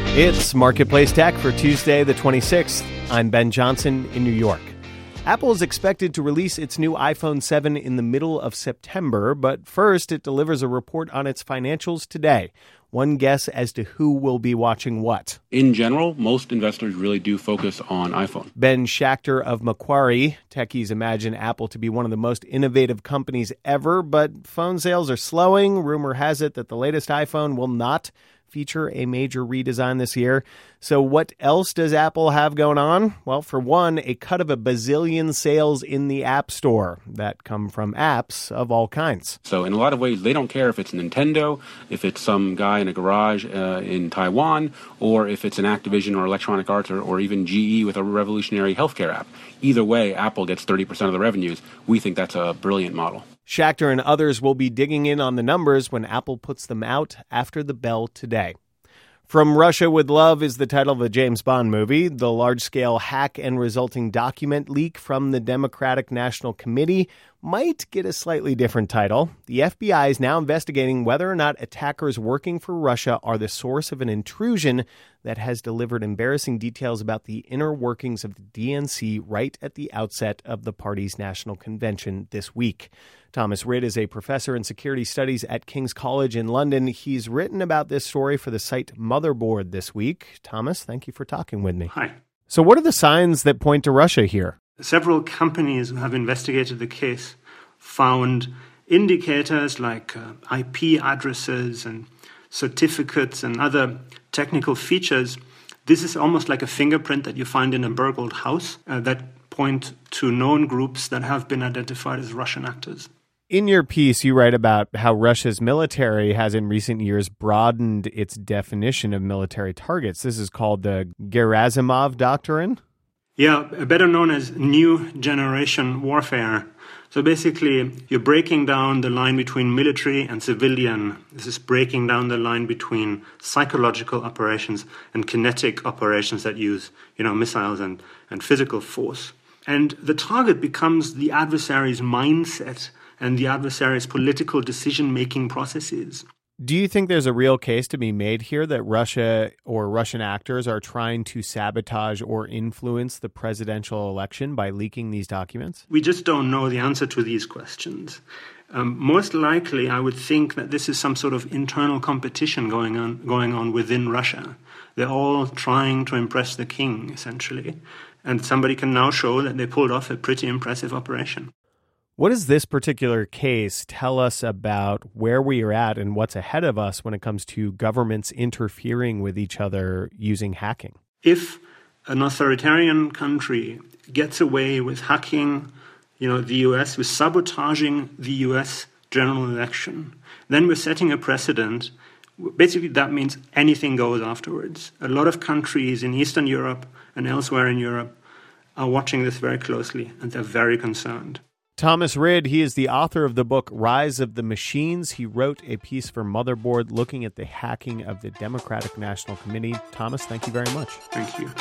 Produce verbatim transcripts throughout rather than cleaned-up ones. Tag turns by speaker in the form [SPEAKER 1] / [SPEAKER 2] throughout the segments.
[SPEAKER 1] It's Marketplace Tech for Tuesday, the twenty-sixth. I'm Ben Johnson in New York. Apple is expected to release its new iPhone seven in the middle of September, but first it delivers a report on its financials today. One guess as to who will be watching what.
[SPEAKER 2] In general, most investors really do focus on iPhone.
[SPEAKER 1] Ben Schachter of Macquarie. Techies imagine Apple to be one of the most innovative companies ever, but phone sales are slowing. Rumor has it that the latest iPhone will not feature a major redesign this year. So what else does Apple have going on? Well, for one, a cut of a bazillion sales in the App Store that come from apps of all kinds.
[SPEAKER 2] So in a lot of ways, they don't care if it's Nintendo, if it's some guy in a garage uh, in Taiwan, or if it's an Activision or Electronic Arts or, or even G E with a revolutionary healthcare app. Either way, Apple gets thirty percent of the revenues. We think that's a brilliant model.
[SPEAKER 1] Schachter and others will be digging in on the numbers when Apple puts them out after the bell today. From Russia with Love is the title of a James Bond movie. The large-scale hack and resulting document leak from the Democratic National Committee might get a slightly different title. The F B I is now investigating whether or not attackers working for Russia are the source of an intrusion that has delivered embarrassing details about the inner workings of the D N C right at the outset of the party's national convention this week. Thomas Rid is a professor in security studies at King's College in London. He's written about this story for the site Motherboard this week. Thomas, thank you for talking with me.
[SPEAKER 3] Hi.
[SPEAKER 1] So what are the signs that point to Russia here?
[SPEAKER 3] Several companies who have investigated the case found indicators like uh, I P addresses and certificates and other technical features. This is almost like a fingerprint that you find in a burgled house uh, that point to known groups that have been identified as Russian actors.
[SPEAKER 1] In your piece, you write about how Russia's military has in recent years broadened its definition of military targets. This is called the Gerasimov Doctrine.
[SPEAKER 3] Yeah, better known as New Generation Warfare. So basically, you're breaking down the line between military and civilian. This is breaking down the line between psychological operations and kinetic operations that use, you know, missiles and, and physical force. And the target becomes the adversary's mindset and the adversary's political decision-making processes.
[SPEAKER 1] Do you think there's a real case to be made here that Russia or Russian actors are trying to sabotage or influence the presidential election by leaking these documents?
[SPEAKER 3] We just don't know the answer to these questions. Um, most likely, I would think that this is some sort of internal competition going on, going on within Russia. They're all trying to impress the king, essentially. And somebody can now show that they pulled off a pretty impressive operation.
[SPEAKER 1] What does this particular case tell us about where we are at and what's ahead of us when it comes to governments interfering with each other using hacking?
[SPEAKER 3] If an authoritarian country gets away with hacking, you know, the U S, with sabotaging the U S general election, then we're setting a precedent. Basically, that means anything goes afterwards. A lot of countries in Eastern Europe and elsewhere in Europe are watching this very closely, and they're very concerned.
[SPEAKER 1] Thomas Rid, he is the author of the book Rise of the Machines. He wrote a piece for Motherboard looking at the hacking of the Democratic National Committee. Thomas, thank you very much.
[SPEAKER 3] Thank you.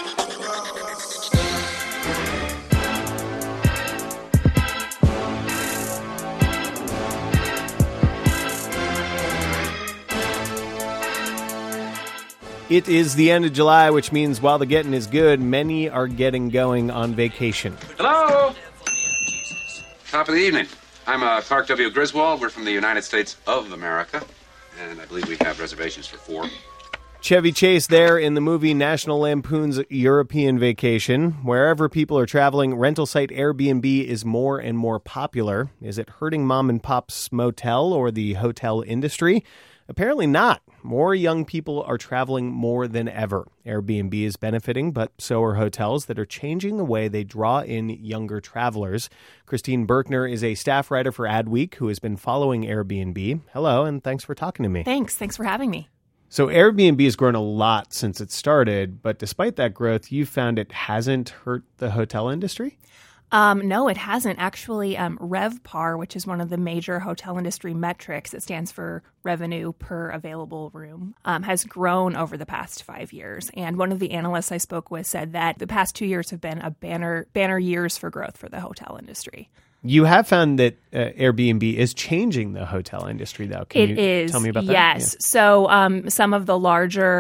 [SPEAKER 1] It is the end of July, which means while the getting is good, many are getting going on vacation.
[SPEAKER 4] Hello! Top of the evening. I'm uh, Clark W. Griswold. We're from the United States of America, and I believe we have reservations for four.
[SPEAKER 1] Chevy Chase there in the movie National Lampoon's European Vacation. Wherever people are traveling, rental site Airbnb is more and more popular. Is it hurting mom and pop's motel or the hotel industry? Apparently not. More young people are traveling more than ever. Airbnb is benefiting, but so are hotels that are changing the way they draw in younger travelers. Christine Berkner is a staff writer for Adweek who has been following Airbnb. Hello, and thanks for talking to me.
[SPEAKER 5] Thanks. Thanks for having me.
[SPEAKER 1] So Airbnb has grown a lot since it started, but despite that growth, you found it hasn't hurt the hotel industry?
[SPEAKER 5] Um, no, it hasn't. Actually, um, RevPAR, which is one of the major hotel industry metrics, it stands for revenue per available room, um, has grown over the past five years. And one of the analysts I spoke with said that the past two years have been a banner banner years for growth for the hotel industry.
[SPEAKER 1] You have found that uh, Airbnb is changing the hotel industry, though. Can
[SPEAKER 5] it
[SPEAKER 1] you
[SPEAKER 5] is,
[SPEAKER 1] tell me about that?
[SPEAKER 5] Yes. Yeah. So um, some of the larger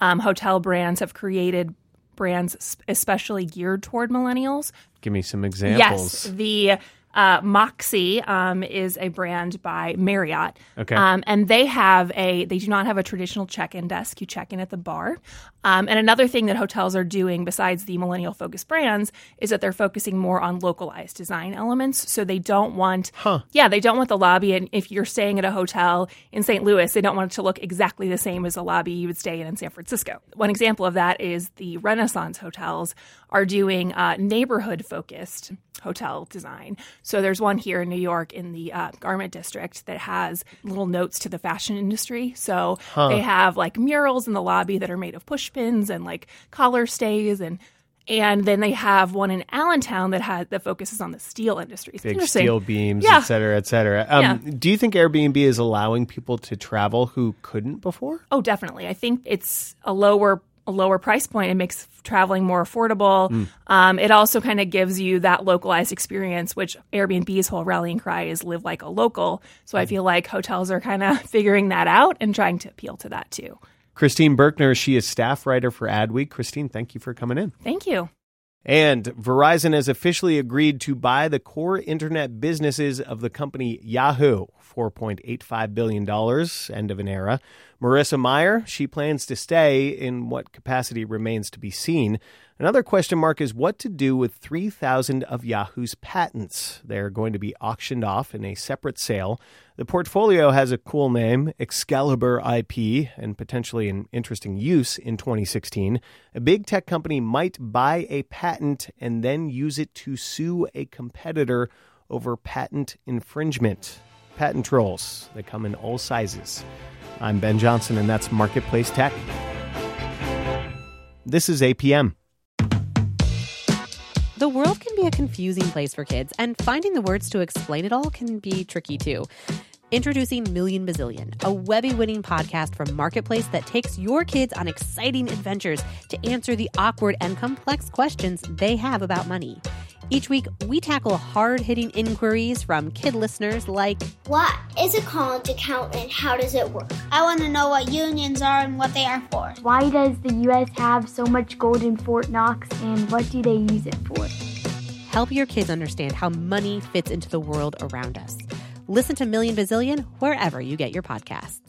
[SPEAKER 5] um, hotel brands have created brands especially geared toward millennials.
[SPEAKER 1] Give me some examples.
[SPEAKER 5] Yes, the uh, Moxie um, is a brand by Marriott.
[SPEAKER 1] Okay.
[SPEAKER 5] Um, and they have a, they do not have a traditional check-in desk. You check in at the bar. Um, and another thing that hotels are doing besides the millennial-focused brands is that they're focusing more on localized design elements. So they don't want,
[SPEAKER 1] huh.
[SPEAKER 5] yeah, they don't want the lobby. And if you're staying at a hotel in Saint Louis, they don't want it to look exactly the same as the lobby you would stay in in San Francisco. One example of that is the Renaissance hotels are doing uh, neighborhood-focused hotel design. So there's one here in New York in the uh, Garment District that has little notes to the fashion industry. So
[SPEAKER 1] huh.
[SPEAKER 5] they have like murals in the lobby that are made of push pins and like collar stays, and and then they have one in Allentown that has that focuses on the steel industry. It's
[SPEAKER 1] Big steel beams,
[SPEAKER 5] yeah.
[SPEAKER 1] et cetera, et cetera. Um,
[SPEAKER 5] yeah.
[SPEAKER 1] Do you think Airbnb is allowing people to travel who couldn't before?
[SPEAKER 5] Oh, definitely. I think it's a lower a lower price point. It makes traveling more affordable. Mm. Um, it also kind of gives you that localized experience, which Airbnb's whole rallying cry is live like a local. So mm. I feel like hotels are kind of figuring that out and trying to appeal to that too.
[SPEAKER 1] Christine Berkner, she is staff writer for Adweek. Christine, thank you for coming in.
[SPEAKER 5] Thank you.
[SPEAKER 1] And Verizon has officially agreed to buy the core internet businesses of the company Yahoo, four point eight five billion dollars, end of an era. Marissa Mayer, she plans to stay. In what capacity remains to be seen. Another question mark is what to do with three thousand of Yahoo's patents. They're going to be auctioned off in a separate sale. The portfolio has a cool name, Excalibur I P, and potentially an interesting use in twenty sixteen. A big tech company might buy a patent and then use it to sue a competitor over patent infringement. Patent trolls, they come in all sizes. I'm Ben Johnson, and that's Marketplace Tech. This is A P M.
[SPEAKER 6] The world can be a confusing place for kids, and finding the words to explain it all can be tricky too. Introducing Million Bazillion, a Webby-winning podcast from Marketplace that takes your kids on exciting adventures to answer the awkward and complex questions they have about money. Each week, we tackle hard-hitting inquiries from kid listeners like,
[SPEAKER 7] what is a college account and how does it work? I want to know what unions are and what they are for.
[SPEAKER 8] Why does the U S have so much gold in Fort Knox and what do they use it for?
[SPEAKER 6] Help your kids understand how money fits into the world around us. Listen to Million Bazillion wherever you get your podcasts.